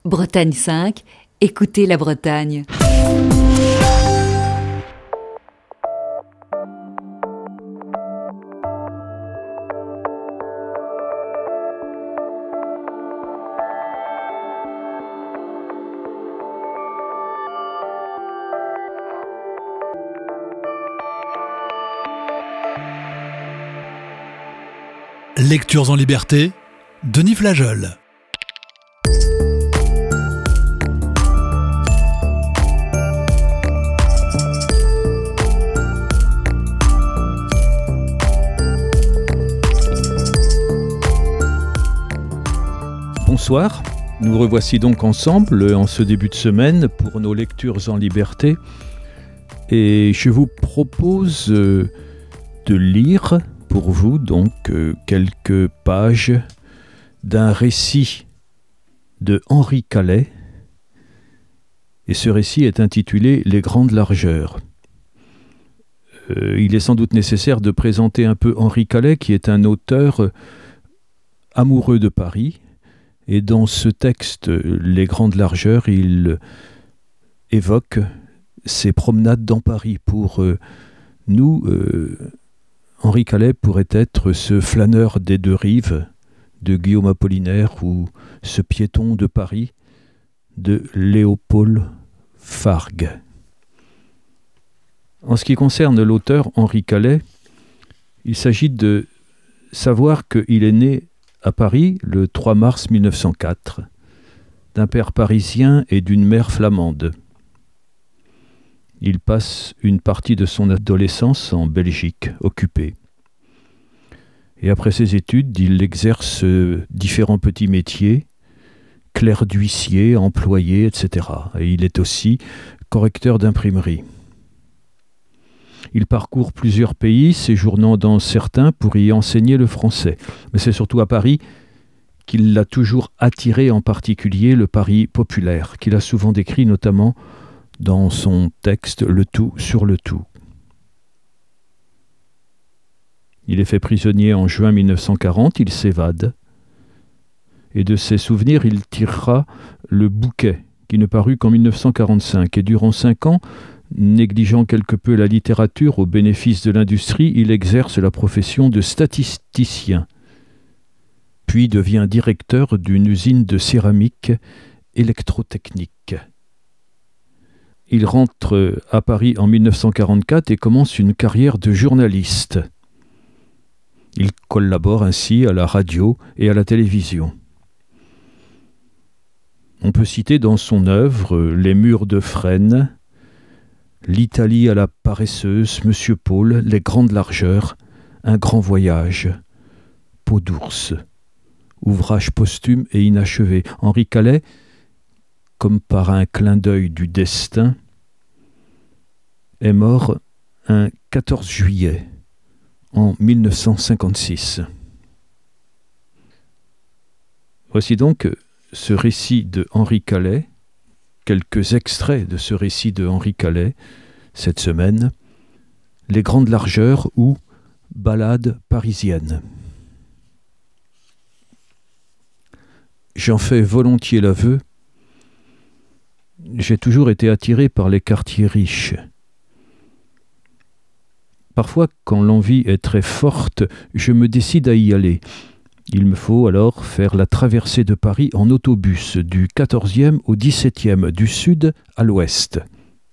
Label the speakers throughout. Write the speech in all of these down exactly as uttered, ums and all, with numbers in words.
Speaker 1: Bretagne cinq, écoutez la Bretagne.
Speaker 2: Lectures en liberté, Denis Flageol.
Speaker 3: Bonsoir, nous revoici donc ensemble en ce début de semaine pour nos lectures en liberté et je vous propose de lire pour vous donc quelques pages d'un récit de Henri Calais et ce récit est intitulé « Les grandes largeurs ». Euh, il est sans doute nécessaire de présenter un peu Henri Calais qui est un auteur amoureux de Paris. Et dans ce texte, Les grandes largeurs, il évoque ses promenades dans Paris. Pour euh, nous, euh, Henri Calais pourrait être ce flâneur des deux rives de Guillaume Apollinaire ou ce piéton de Paris de Léopold Fargue. En ce qui concerne l'auteur Henri Calais, il s'agit de savoir qu'il est né à Paris, le trois mars mille neuf cent quatre, d'un père parisien et d'une mère flamande. Il passe une partie de son adolescence en Belgique, occupée. Et après ses études, il exerce différents petits métiers, clerc d'huissier, employé, et cetera. Et il est aussi correcteur d'imprimerie. Il parcourt plusieurs pays, séjournant dans certains pour y enseigner le français. Mais c'est surtout à Paris qu'il l'a toujours attiré, en particulier le Paris populaire, qu'il a souvent décrit notamment dans son texte « Le tout sur le tout ». Il est fait prisonnier en juin mille neuf cent quarante, il s'évade. Et de ses souvenirs, il tirera le bouquet, qui ne parut qu'en mille neuf cent quarante-cinq. Et durant cinq ans, négligeant quelque peu la littérature au bénéfice de l'industrie, il exerce la profession de statisticien, puis devient directeur d'une usine de céramique électrotechnique. Il rentre à Paris en mille neuf cent quarante-quatre et commence une carrière de journaliste. Il collabore ainsi à la radio et à la télévision. On peut citer dans son œuvre Les murs de Fresnes, L'Italie à la paresseuse, Monsieur Paul, Les grandes largeurs, Un grand voyage, Peau d'ours, ouvrage posthume et inachevé. Henri Calais, comme par un clin d'œil du destin, est mort un quatorze juillet en mille neuf cent cinquante-six. Voici donc ce récit de Henri Calais, quelques extraits de ce récit de Henri Calais, cette semaine, Les grandes largeurs ou Ballade parisienne. J'en fais volontiers l'aveu, j'ai toujours été attiré par les quartiers riches. Parfois, quand l'envie est très forte, je me décide à y aller. Il me faut alors faire la traversée de Paris en autobus, du quatorzième au dix-septième, du sud à l'ouest.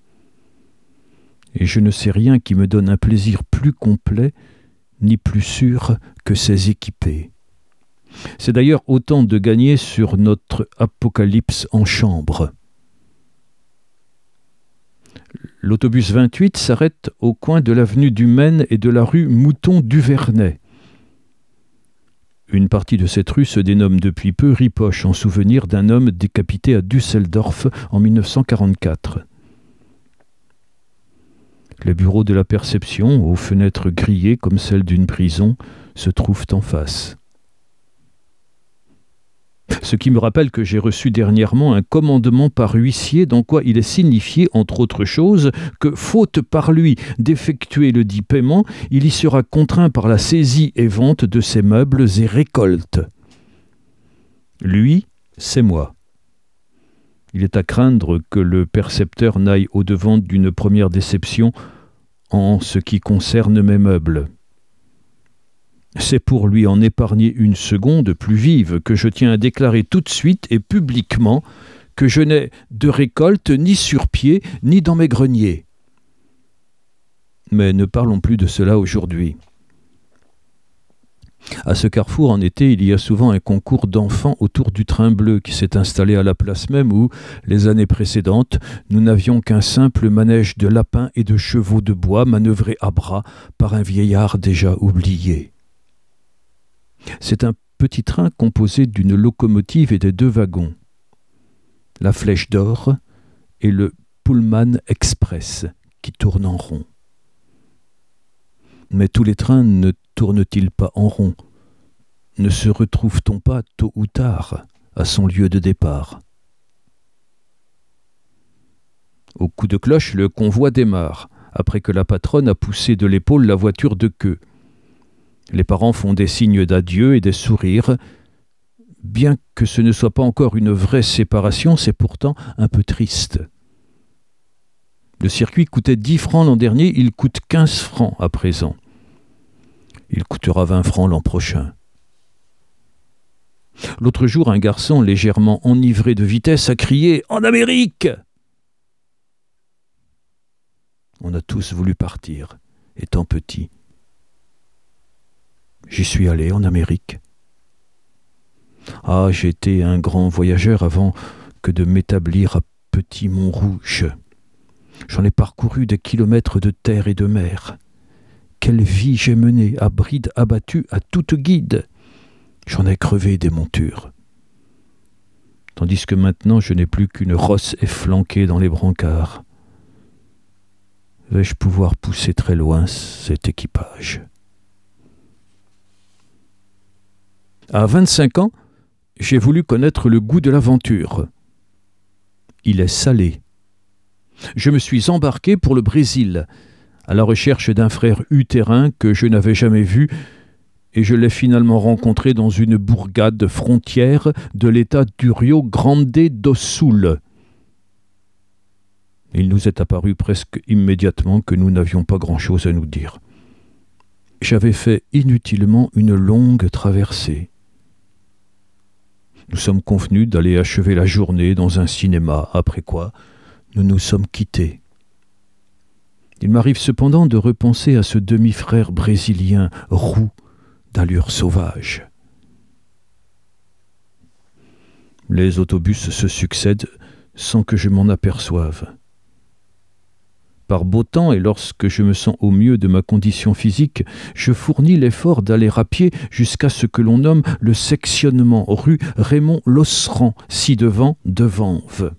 Speaker 3: Et je ne sais rien qui me donne un plaisir plus complet, ni plus sûr que ces équipés. C'est d'ailleurs autant de gagner sur notre apocalypse en chambre. L'autobus vingt-huit s'arrête au coin de l'avenue du Maine et de la rue Mouton-Duvernay. Une partie de cette rue se dénomme depuis peu Ripoche, en souvenir d'un homme décapité à Düsseldorf en mille neuf cent quarante-quatre. Les bureaux de la perception, aux fenêtres grillées comme celles d'une prison, se trouvent en face. Ce qui me rappelle que j'ai reçu dernièrement un commandement par huissier dans quoi il est signifié, entre autres choses, que faute par lui d'effectuer le dit paiement, il y sera contraint par la saisie et vente de ses meubles et récoltes. Lui, c'est moi. Il est à craindre que le percepteur n'aille au-devant d'une première déception en ce qui concerne mes meubles. C'est pour lui en épargner une seconde plus vive que je tiens à déclarer tout de suite et publiquement que je n'ai de récolte ni sur pied ni dans mes greniers. Mais ne parlons plus de cela aujourd'hui. À ce carrefour, en été, il y a souvent un concours d'enfants autour du train bleu qui s'est installé à la place même où, les années précédentes, nous n'avions qu'un simple manège de lapins et de chevaux de bois manœuvrés à bras par un vieillard déjà oublié. C'est un petit train composé d'une locomotive et de deux wagons, la Flèche d'Or et le Pullman Express, qui tournent en rond. Mais tous les trains ne tournent-ils pas en rond? Ne se retrouve-t-on pas tôt ou tard à son lieu de départ? Au coup de cloche, le convoi démarre, après que la patronne a poussé de l'épaule la voiture de queue. Les parents font des signes d'adieu et des sourires. Bien que ce ne soit pas encore une vraie séparation, c'est pourtant un peu triste. Le circuit coûtait dix francs l'an dernier, il coûte quinze francs à présent. Il coûtera vingt francs l'an prochain. L'autre jour, un garçon légèrement enivré de vitesse a crié « En Amérique !» On a tous voulu partir, étant petits. J'y suis allé en Amérique. Ah, j'ai été un grand voyageur avant que de m'établir à Petit-Montrouge. J'en ai parcouru des kilomètres de terre et de mer. Quelle vie j'ai menée, à bride abattue, à toute guide. J'en ai crevé des montures. Tandis que maintenant je n'ai plus qu'une rosse efflanquée dans les brancards. Vais-je pouvoir pousser très loin cet équipage? À vingt-cinq ans, j'ai voulu connaître le goût de l'aventure. Il est salé. Je me suis embarqué pour le Brésil, à la recherche d'un frère utérin que je n'avais jamais vu, et je l'ai finalement rencontré dans une bourgade frontière de l'état du Rio Grande do Sul. Il nous est apparu presque immédiatement que nous n'avions pas grand-chose à nous dire. J'avais fait inutilement une longue traversée. Nous sommes convenus d'aller achever la journée dans un cinéma, après quoi nous nous sommes quittés. Il m'arrive cependant de repenser à ce demi-frère brésilien roux, d'allure sauvage. Les autobus se succèdent sans que je m'en aperçoive. Par beau temps et lorsque je me sens au mieux de ma condition physique, je fournis l'effort d'aller à pied jusqu'à ce que l'on nomme le sectionnement rue Raymond Losserand, ci-devant de Vanves.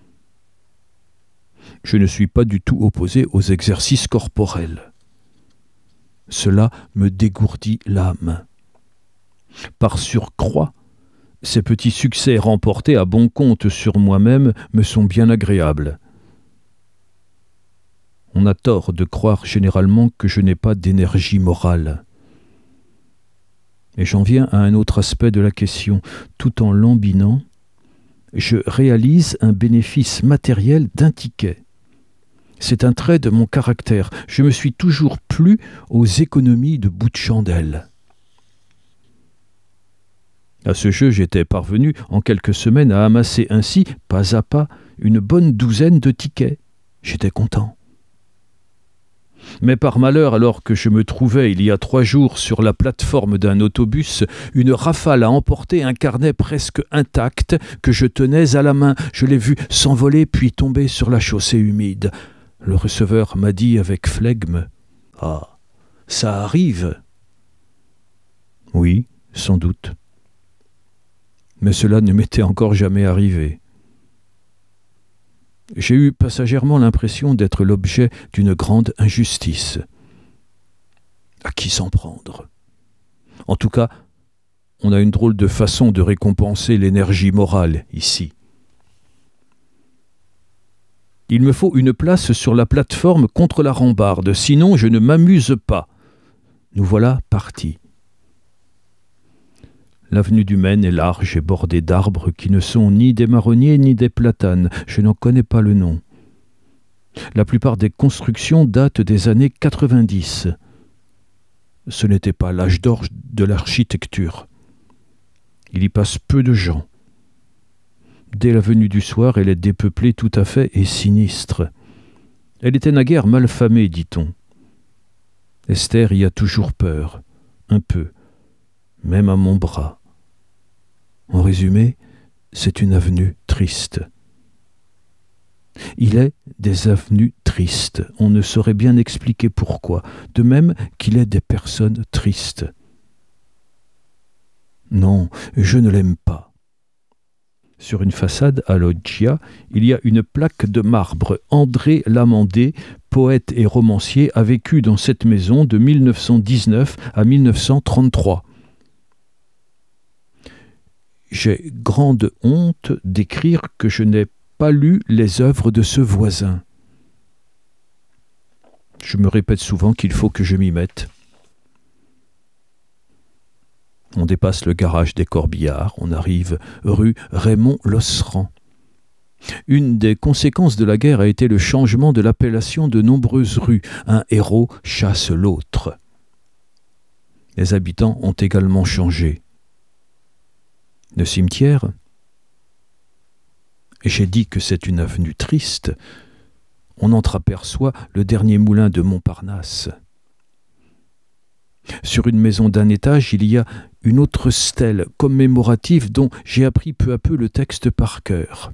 Speaker 3: Je ne suis pas du tout opposé aux exercices corporels. Cela me dégourdit l'âme. Par surcroît, ces petits succès remportés à bon compte sur moi-même me sont bien agréables. On a tort de croire généralement que je n'ai pas d'énergie morale. Et j'en viens à un autre aspect de la question. Tout en lambinant, je réalise un bénéfice matériel d'un ticket. C'est un trait de mon caractère. Je me suis toujours plu aux économies de bout de chandelle. À ce jeu, j'étais parvenu en quelques semaines à amasser ainsi, pas à pas, une bonne douzaine de tickets. J'étais content. Mais par malheur, alors que je me trouvais il y a trois jours sur la plateforme d'un autobus, une rafale a emporté un carnet presque intact que je tenais à la main. Je l'ai vu s'envoler puis tomber sur la chaussée humide. Le receveur m'a dit avec flegme « Ah, ça arrive !» Oui, sans doute. Mais cela ne m'était encore jamais arrivé. J'ai eu passagèrement l'impression d'être l'objet d'une grande injustice. À qui s'en prendre? En tout cas, on a une drôle de façon de récompenser l'énergie morale ici. Il me faut une place sur la plateforme contre la rambarde, sinon je ne m'amuse pas. Nous voilà partis. L'avenue du Maine est large et bordée d'arbres qui ne sont ni des marronniers ni des platanes. Je n'en connais pas le nom. La plupart des constructions datent des années quatre-vingt-dix. Ce n'était pas l'âge d'or de l'architecture. Il y passe peu de gens. Dès la venue du soir, elle est dépeuplée tout à fait et sinistre. Elle était naguère mal famée, dit-on. Esther y a toujours peur, un peu, même à mon bras. En résumé, c'est une avenue triste. Il est des avenues tristes, on ne saurait bien expliquer pourquoi, de même qu'il est des personnes tristes. Non, je ne l'aime pas. Sur une façade à Loggia, il y a une plaque de marbre. André Lamandé, poète et romancier, a vécu dans cette maison de mille neuf cent dix-neuf à mille neuf cent trente-trois. J'ai grande honte d'écrire que je n'ai pas lu les œuvres de ce voisin. Je me répète souvent qu'il faut que je m'y mette. On dépasse le garage des Corbillards, on arrive rue Raymond-Losserand. Une des conséquences de la guerre a été le changement de l'appellation de nombreuses rues. Un héros chasse l'autre. Les habitants ont également changé. Le cimetière, j'ai dit que c'est une avenue triste, on entreaperçoit le dernier moulin de Montparnasse. Sur une maison d'un étage, il y a une autre stèle commémorative dont j'ai appris peu à peu le texte par cœur.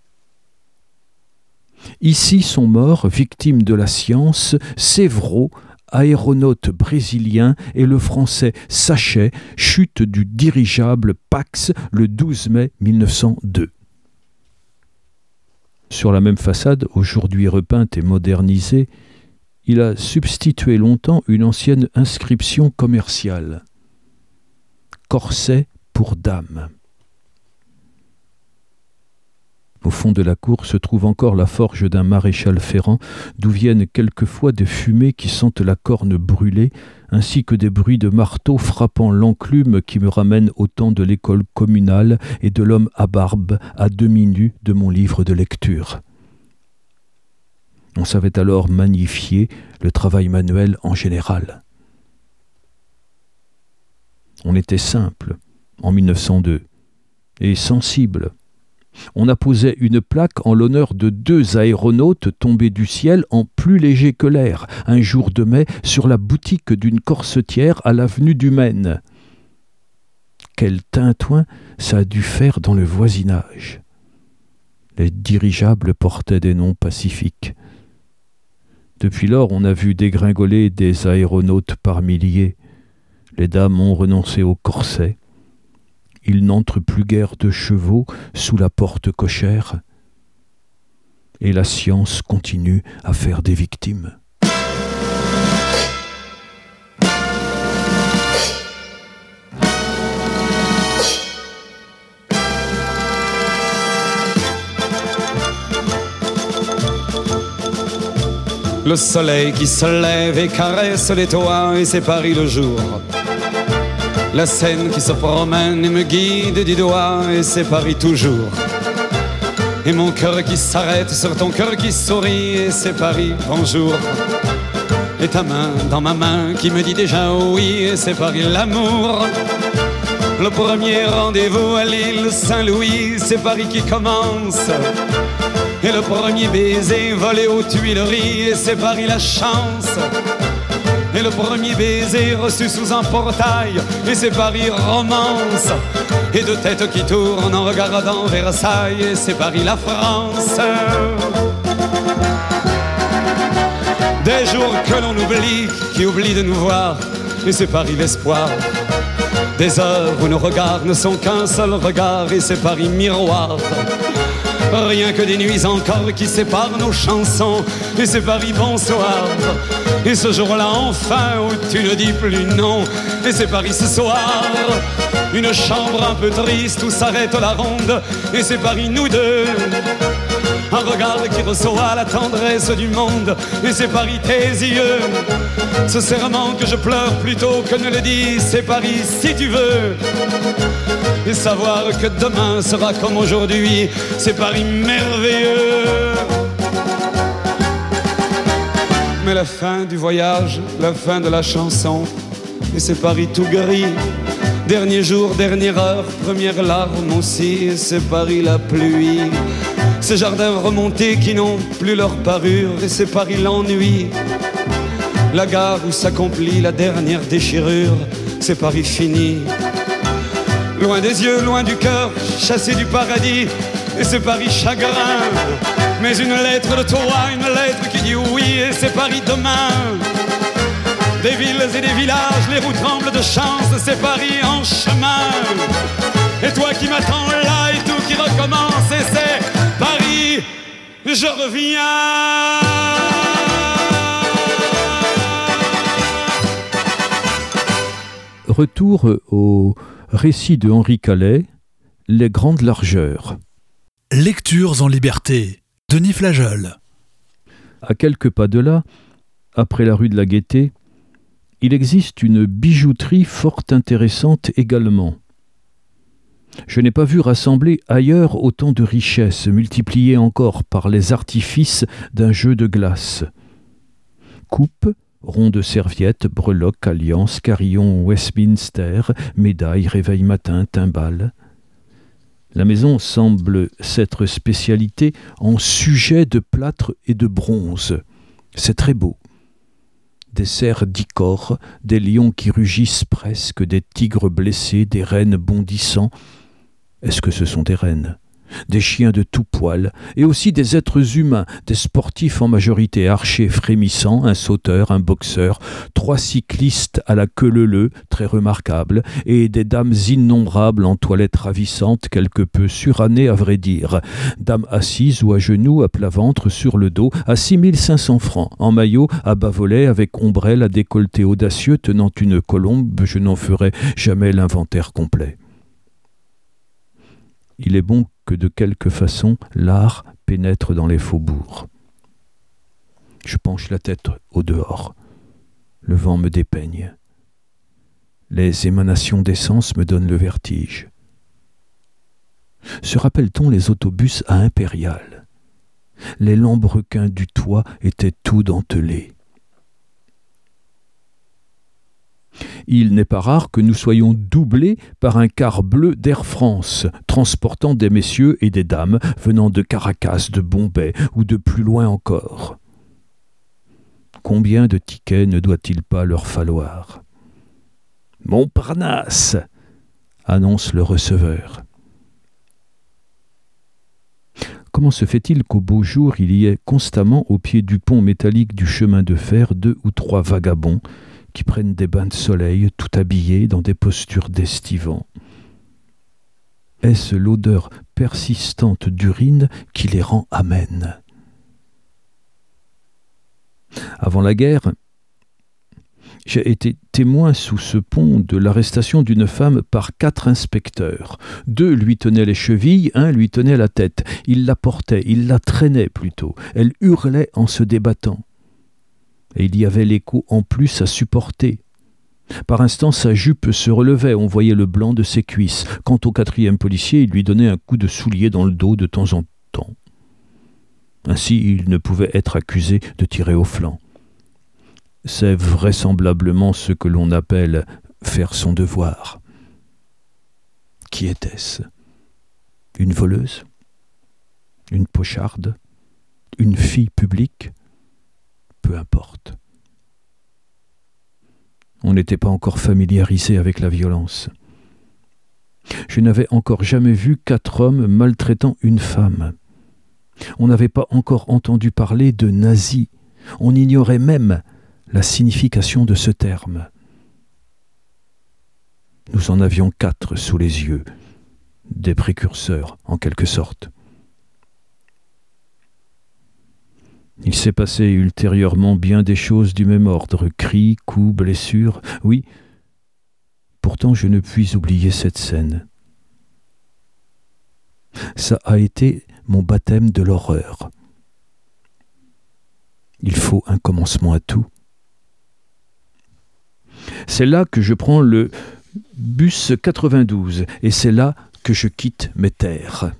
Speaker 3: Ici sont morts, victimes de la science, Séveraud, aéronaute brésilien, et le français Sachet, chute du dirigeable Pax le douze mai mille neuf cent deux. Sur la même façade, aujourd'hui repeinte et modernisée, il a substitué longtemps une ancienne inscription commerciale. Corset pour dames. Au fond de la cour se trouve encore la forge d'un maréchal Ferrand, d'où viennent quelquefois des fumées qui sentent la corne brûlée, ainsi que des bruits de marteau frappant l'enclume qui me ramènent au temps de l'école communale et de l'homme à barbe à demi nu de mon livre de lecture. On savait alors magnifier le travail manuel en général. On était simple en mille neuf cent deux et sensible. On apposait une plaque en l'honneur de deux aéronautes tombés du ciel en plus léger que l'air, un jour de mai, sur la boutique d'une corsetière à l'avenue du Maine. Quel tintouin ça a dû faire dans le voisinage. Les dirigeables portaient des noms pacifiques. Depuis lors, on a vu dégringoler des aéronautes par milliers. Les dames ont renoncé au corset. Il n'entre plus guère de chevaux sous la porte cochère. Et la science continue à faire des victimes.
Speaker 4: Le soleil qui se lève et caresse les toits, et c'est Paris le jour. La Seine qui se promène et me guide du doigt, et c'est Paris toujours. Et mon cœur qui s'arrête sur ton cœur qui sourit, et c'est Paris, bonjour. Et ta main dans ma main qui me dit déjà oui, et c'est Paris l'amour. Le premier rendez-vous à l'île Saint-Louis, c'est Paris qui commence. Et le premier baiser volé aux Tuileries, et c'est Paris la chance. Et le premier baiser reçu sous un portail, et c'est Paris romance. Et deux têtes qui tournent en regardant Versailles, et c'est Paris la France. Des jours que l'on oublie, qui oublient de nous voir, et c'est Paris l'espoir. Des heures où nos regards ne sont qu'un seul regard, et c'est Paris miroir. Rien que des nuits encore qui séparent nos chansons, et c'est Paris bonsoir. Et ce jour-là enfin où tu ne dis plus non, et c'est Paris ce soir. Une chambre un peu triste où s'arrête la ronde, et c'est Paris nous deux. Un regard parle, qui reçoit la tendresse du monde, et c'est Paris tes yeux. Ce serment que je pleure plutôt que ne le dis, c'est Paris si tu veux. Et savoir que demain sera comme aujourd'hui, c'est Paris merveilleux. Mais la fin du voyage, la fin de la chanson, et c'est Paris tout gris. Dernier jour, dernière heure, première larme aussi, et c'est Paris la pluie. Ces jardins remontés qui n'ont plus leur parure, et c'est Paris l'ennui. La gare où s'accomplit la dernière déchirure, c'est Paris fini. Loin des yeux, loin du cœur, chassé du paradis, et c'est Paris chagrin. Mais une lettre de toi, une lettre qui dit oui, et c'est Paris demain. Des villes et des villages, les roues tremblent de chance, c'est Paris en chemin. Et toi qui m'attends là, et tout qui recommence, et c'est Paris, je reviens.
Speaker 3: Retour au récit de Henri Calais, Les grandes largeurs.
Speaker 2: Lectures en liberté, Denis Flageol.
Speaker 3: À quelques pas de là, après la rue de la Gaîté, il existe une bijouterie fort intéressante également. Je n'ai pas vu rassembler ailleurs autant de richesses, multipliées encore par les artifices d'un jeu de glace. Coupes, ronds de serviettes, breloques, alliances, carillons Westminster, médailles, réveil matin, timbales. La maison semble s'être spécialité en sujets de plâtre et de bronze. C'est très beau. Des cerfs d'Icor, des lions qui rugissent presque, des tigres blessés, des rennes bondissant. Est-ce que ce sont des rennes ? Des chiens de tout poil, et aussi des êtres humains, des sportifs en majorité archers frémissants, un sauteur, un boxeur, trois cyclistes à la queue leu-leu, très remarquables, et des dames innombrables en toilettes ravissantes, quelque peu surannées à vrai dire, dames assises ou à genoux, à plat ventre, sur le dos, à six mille cinq cents francs, en maillot, à bas volets, avec ombrelle à décolleté audacieux, tenant une colombe, je n'en ferai jamais l'inventaire complet. Il est bon que de quelque façon l'art pénètre dans les faubourgs. Je penche la tête au dehors. Le vent me dépeigne. Les émanations d'essence me donnent le vertige. Se rappelle-t-on les autobus à Impérial ? Les lambrequins du toit étaient tout dentelés. Il n'est pas rare que nous soyons doublés par un car bleu d'Air France, transportant des messieurs et des dames venant de Caracas, de Bombay ou de plus loin encore. Combien de tickets ne doit-il pas leur falloir ? Montparnasse, annonce le receveur. Comment se fait-il qu'au beau jour, il y ait constamment au pied du pont métallique du chemin de fer deux ou trois vagabonds qui prennent des bains de soleil, tout habillés dans des postures d'estivants? Est-ce l'odeur persistante d'urine qui les rend amènes? Avant la guerre, j'ai été témoin sous ce pont de l'arrestation d'une femme par quatre inspecteurs. Deux lui tenaient les chevilles, un lui tenait la tête. Il la portait, il la traînait plutôt. Elle hurlait en se débattant. Et il y avait l'écho en plus à supporter. Par instants, sa jupe se relevait, on voyait le blanc de ses cuisses. Quant au quatrième policier, il lui donnait un coup de soulier dans le dos de temps en temps. Ainsi, il ne pouvait être accusé de tirer au flanc. C'est vraisemblablement ce que l'on appelle faire son devoir. Qui était-ce ? Une voleuse ? Une pocharde ? Une fille publique ? Peu importe. On n'était pas encore familiarisé avec la violence. Je n'avais encore jamais vu quatre hommes maltraitant une femme. On n'avait pas encore entendu parler de nazis. On ignorait même la signification de ce terme. Nous en avions quatre sous les yeux, des précurseurs en quelque sorte. Il s'est passé ultérieurement bien des choses du même ordre, cris, coups, blessures, oui. Pourtant je ne puis oublier cette scène. Ça a été mon baptême de l'horreur. Il faut un commencement à tout. C'est là que je prends le bus quatre-vingt-douze et c'est là que je quitte mes terres.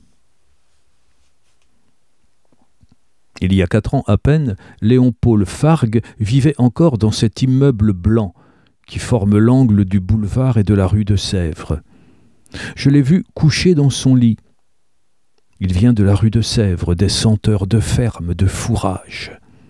Speaker 3: Il y a quatre ans à peine, Léon-Paul Fargue vivait encore dans cet immeuble blanc qui forme l'angle du boulevard et de la rue de Sèvres. Je l'ai vu couché dans son lit. Il vient de la rue de Sèvres, des senteurs de ferme, de fourrage.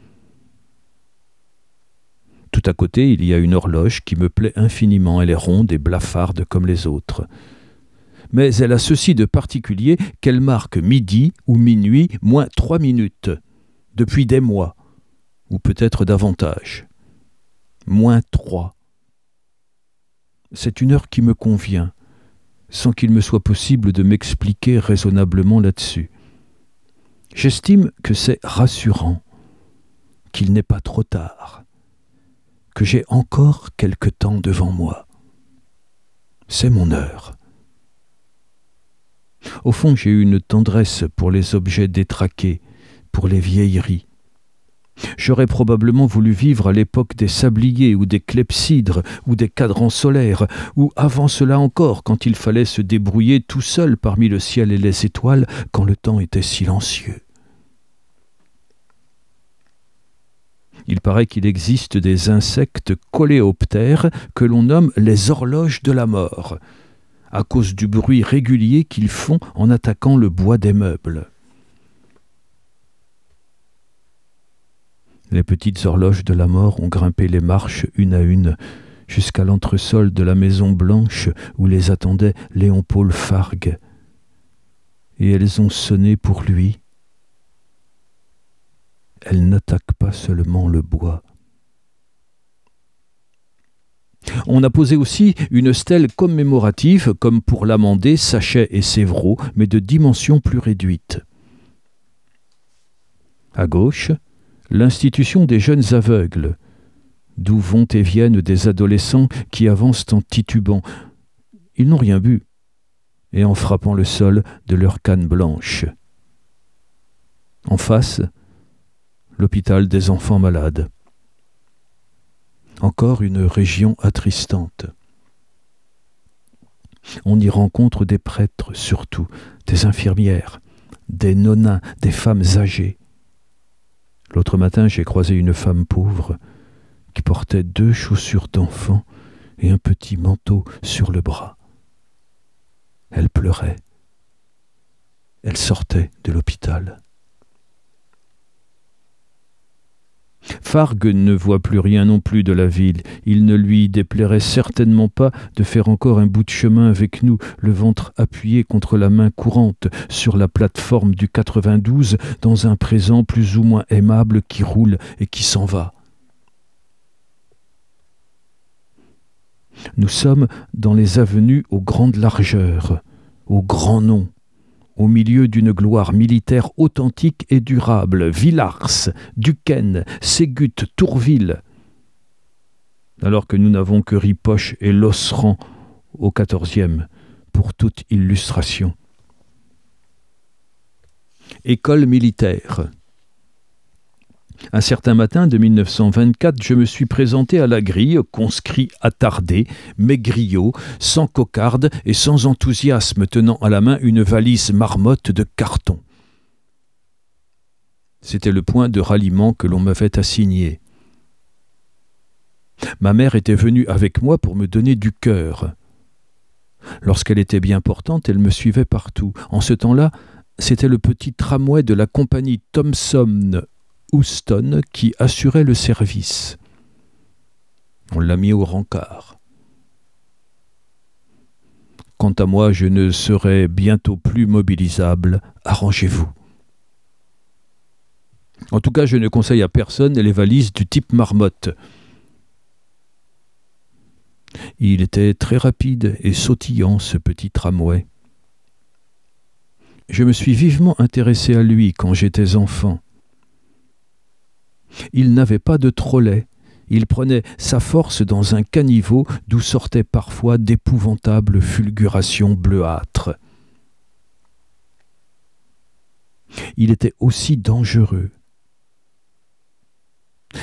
Speaker 3: Tout à côté, il y a une horloge qui me plaît infiniment. Elle est ronde et blafarde comme les autres. Mais elle a ceci de particulier qu'elle marque midi ou minuit moins trois minutes, depuis des mois, ou peut-être davantage. Moins trois. C'est une heure qui me convient, sans qu'il me soit possible de m'expliquer raisonnablement là-dessus. J'estime que c'est rassurant, qu'il n'est pas trop tard, que j'ai encore quelque temps devant moi. C'est mon heure. Au fond, j'ai une tendresse pour les objets détraqués, pour les vieilleries. J'aurais probablement voulu vivre à l'époque des sabliers ou des clepsydres ou des cadrans solaires, ou avant cela encore, quand il fallait se débrouiller tout seul parmi le ciel et les étoiles, quand le temps était silencieux. Il paraît qu'il existe des insectes coléoptères que l'on nomme les horloges de la mort, à cause du bruit régulier qu'ils font en attaquant le bois des meubles. Les petites horloges de la mort ont grimpé les marches une à une jusqu'à l'entresol de la maison blanche où les attendait Léon-Paul Fargue. Et elles ont sonné pour lui. Elles n'attaquent pas seulement le bois. On a posé aussi une stèle commémorative, comme pour l'Amendé, Sachet et Séveraud, mais de dimension plus réduite. À gauche, l'institution des jeunes aveugles, d'où vont et viennent des adolescents qui avancent en titubant. Ils n'ont rien bu, et en frappant le sol de leur canne blanche. En face, l'hôpital des enfants malades. Encore une région attristante. On y rencontre des prêtres surtout, des infirmières, des nonins, des femmes âgées. L'autre matin, j'ai croisé une femme pauvre qui portait deux chaussures d'enfant et un petit manteau sur le bras. Elle pleurait. Elle sortait de l'hôpital. Fargue ne voit plus rien non plus de la ville. Il ne lui déplairait certainement pas de faire encore un bout de chemin avec nous, le ventre appuyé contre la main courante sur la plateforme du quatre-vingt-douze, dans un présent plus ou moins aimable qui roule et qui s'en va. Nous sommes dans les avenues aux grandes largeurs, aux grands noms, au milieu d'une gloire militaire authentique et durable, Villars, Duquesne, Ségut, Tourville, alors que nous n'avons que Ripoche et Losserand au quatorzième, pour toute illustration. École militaire. Un certain matin de mille neuf cent vingt-quatre, je me suis présenté à la grille, conscrit attardé, maigriot, sans cocarde et sans enthousiasme, tenant à la main une valise marmotte de carton. C'était le point de ralliement que l'on m'avait assigné. Ma mère était venue avec moi pour me donner du cœur. Lorsqu'elle était bien portante, elle me suivait partout. En ce temps-là, c'était le petit tramway de la compagnie Thomson Houston qui assurait le service. On l'a mis au rencard. Quant à moi, je ne serai bientôt plus mobilisable. Arrangez-vous. En tout cas, je ne conseille à personne les valises du type marmotte. Il était très rapide et sautillant, ce petit tramway. Je me suis vivement intéressé à lui quand j'étais enfant. Il n'avait pas de trolley. Il prenait sa force dans un caniveau d'où sortaient parfois d'épouvantables fulgurations bleuâtres. Il était aussi dangereux.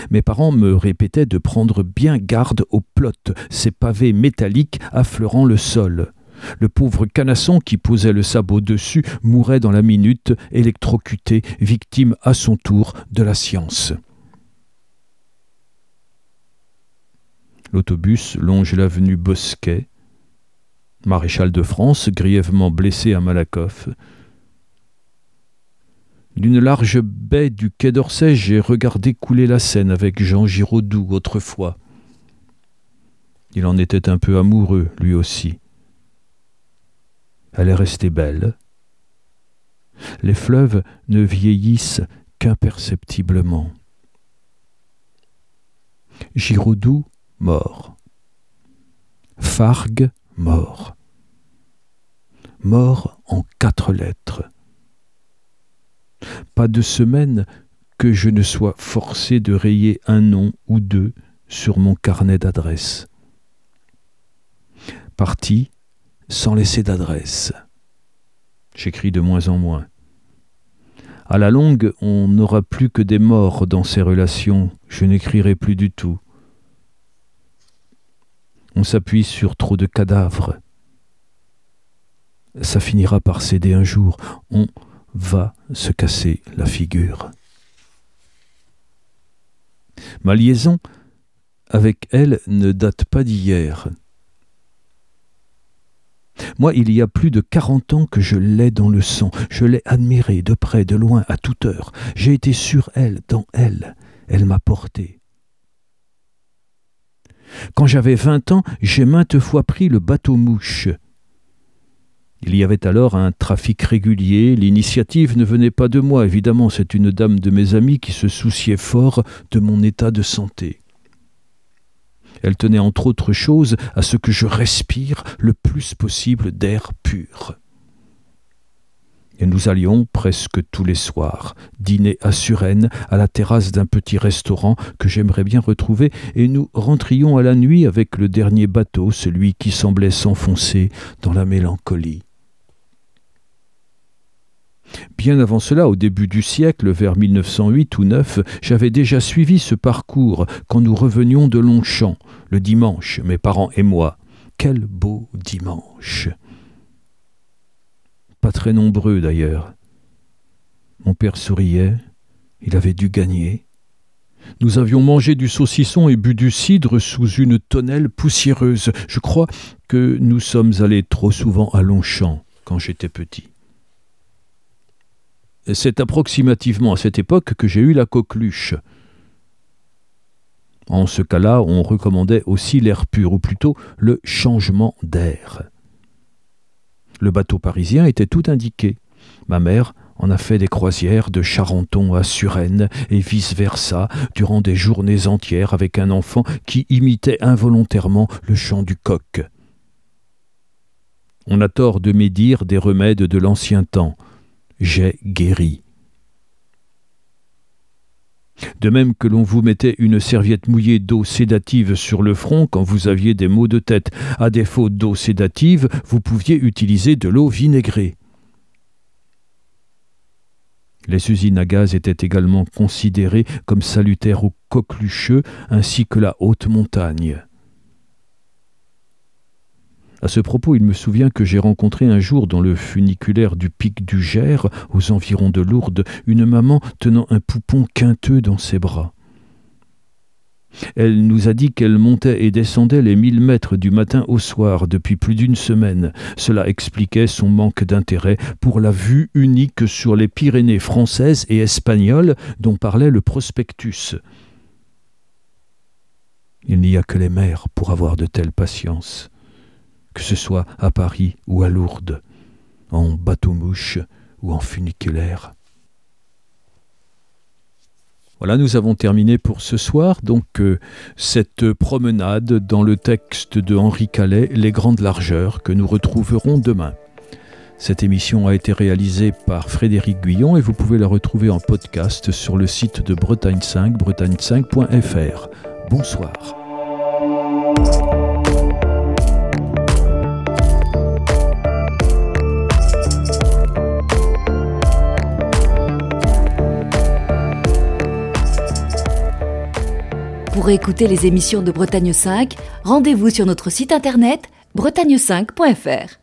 Speaker 3: Mes parents me répétaient de prendre bien garde aux plottes, ces pavés métalliques affleurant le sol. Le pauvre canasson qui posait le sabot dessus mourait dans la minute, électrocuté, victime à son tour de la science. L'autobus longe l'avenue Bosquet. Maréchal de France, grièvement blessé à Malakoff. D'une large baie du quai d'Orsay, j'ai regardé couler la Seine avec Jean Giraudoux autrefois. Il en était un peu amoureux, lui aussi. Elle est restée belle. Les fleuves ne vieillissent qu'imperceptiblement. Giraudoux, mort. Fargue, mort. Mort en quatre lettres. Pas de semaine que je ne sois forcé de rayer un nom ou deux sur mon carnet d'adresses. Parti sans laisser d'adresse. J'écris de moins en moins. À la longue, on n'aura plus que des morts dans ces relations. Je n'écrirai plus du tout. On s'appuie sur trop de cadavres. Ça finira par céder un jour. On va se casser la figure. Ma liaison avec elle ne date pas d'hier. Moi, il y a plus de quarante ans que je l'ai dans le sang. Je l'ai admirée de près, de loin, à toute heure. J'ai été sur elle, dans elle. Elle m'a porté. Quand j'avais vingt ans, j'ai maintes fois pris le bateau-mouche. Il y avait alors un trafic régulier. L'initiative ne venait pas de moi, évidemment. C'est une dame de mes amis qui se souciait fort de mon état de santé. Elle tenait entre autres choses à ce que je respire le plus possible d'air pur. Et nous allions presque tous les soirs dîner à Suresnes, à la terrasse d'un petit restaurant que j'aimerais bien retrouver, et nous rentrions à la nuit avec le dernier bateau, celui qui semblait s'enfoncer dans la mélancolie. Bien avant cela, au début du siècle, vers mille neuf cent huit ou neuf, j'avais déjà suivi ce parcours quand nous revenions de Longchamp, le dimanche, mes parents et moi. Quel beau dimanche! Pas très nombreux d'ailleurs. Mon père souriait, il avait dû gagner. Nous avions mangé du saucisson et bu du cidre sous une tonnelle poussiéreuse. Je crois que nous sommes allés trop souvent à Longchamp quand j'étais petit. C'est approximativement à cette époque que j'ai eu la coqueluche. En ce cas-là, on recommandait aussi l'air pur, ou plutôt le changement d'air. Le bateau parisien était tout indiqué. Ma mère en a fait des croisières de Charenton à Suresnes et vice-versa durant des journées entières avec un enfant qui imitait involontairement le chant du coq. On a tort de médire des remèdes de l'ancien temps. J'ai guéri. De même que l'on vous mettait une serviette mouillée d'eau sédative sur le front quand vous aviez des maux de tête. À défaut d'eau sédative, vous pouviez utiliser de l'eau vinaigrée. Les usines à gaz étaient également considérées comme salutaires aux coquelucheux ainsi que la haute montagne. À ce propos, il me souvient que j'ai rencontré un jour dans le funiculaire du Pic du Gers, aux environs de Lourdes, une maman tenant un poupon quinteux dans ses bras. Elle nous a dit qu'elle montait et descendait les mille mètres du matin au soir depuis plus d'une semaine. Cela expliquait son manque d'intérêt pour la vue unique sur les Pyrénées françaises et espagnoles dont parlait le prospectus. Il n'y a que les mères pour avoir de telles patiences. Que ce soit à Paris ou à Lourdes, en bateau-mouche ou en funiculaire. Voilà, nous avons terminé pour ce soir, donc euh, cette promenade dans le texte de Henri Calais, Les Grandes Largeurs, que nous retrouverons demain. Cette émission a été réalisée par Frédéric Guyon et vous pouvez la retrouver en podcast sur le site de Bretagne cinq, bretagne cinq point f r. Bonsoir.
Speaker 1: Pour écouter les émissions de Bretagne cinq, rendez-vous sur notre site internet bretagne cinq point f r.